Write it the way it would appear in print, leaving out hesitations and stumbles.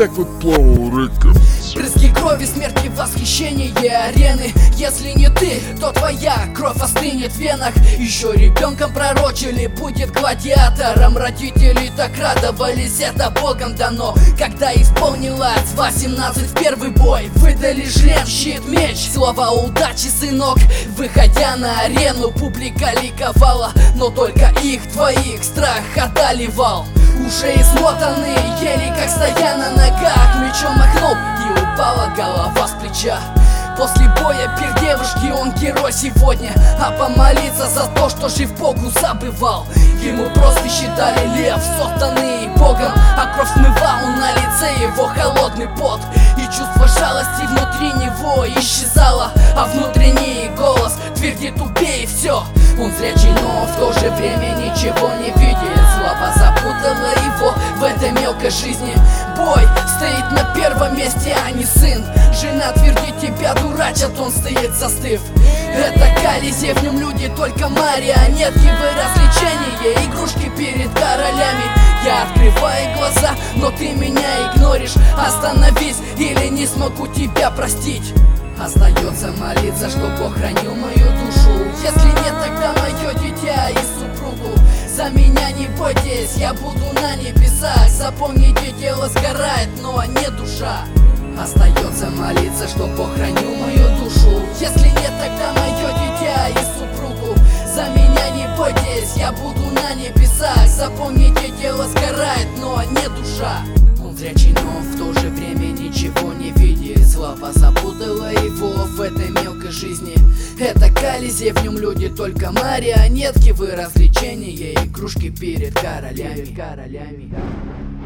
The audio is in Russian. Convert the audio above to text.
так вот плавал рэком. Брызги крови, смерти, восхищение арены. Если не ты, то твоя кровь остынет в венах. Еще ребенком пророчили, будет гладиатором. Родители так радовались, это Богом дано. Когда исполнилось 18 в первый бой, выдали шлем, щит, меч, слова удачи, сынок. Выходя на арену, публика ликовала, но только их, твоих, страх одолевал. Уже измотанные, еле как стоя на ногах, мечом махнул и упала голова с плеча. После боя пир девушки, он герой сегодня, а помолиться за то, что жив Богу забывал. Ему прозвище дали лев, созданный Богом, а кровь смывал на лице его холодный пот. И чувство жалости внутри него исчезало, а внутренний голос твердит: убей все. Он зрячий, но в то же время ничего не видит. Слава запутала его в этой мелкой жизни. Бой стоит на первом месте, а не сын. Жена твердит: тебя дурачат, он стоит застыв. Это Колизей, в нем люди только марионетки. Вы развлечения, игрушки перед королями. Я открываю глаза, но ты меня игноришь. Остановись, или не смогу тебя простить. Остается молиться, что Бог хранил мою душу. Если нет, тогда мое дитя и супругу. За меня не бойтесь, я буду на небесах. Запомните, тело сгорает, но не душа. Остается молиться, что Бог хранил мою душу. Если нет, тогда мое дитя и супругу. За меня не бойтесь, я буду на небесах. Запомните, тело сгорает, но не душа. Он зрячий, но в то же время ничего не видит. Слава запутала его в этой мелкой жизни. Это Колизей, в нем люди только марионетки. Вы развлечения, игрушки перед королями.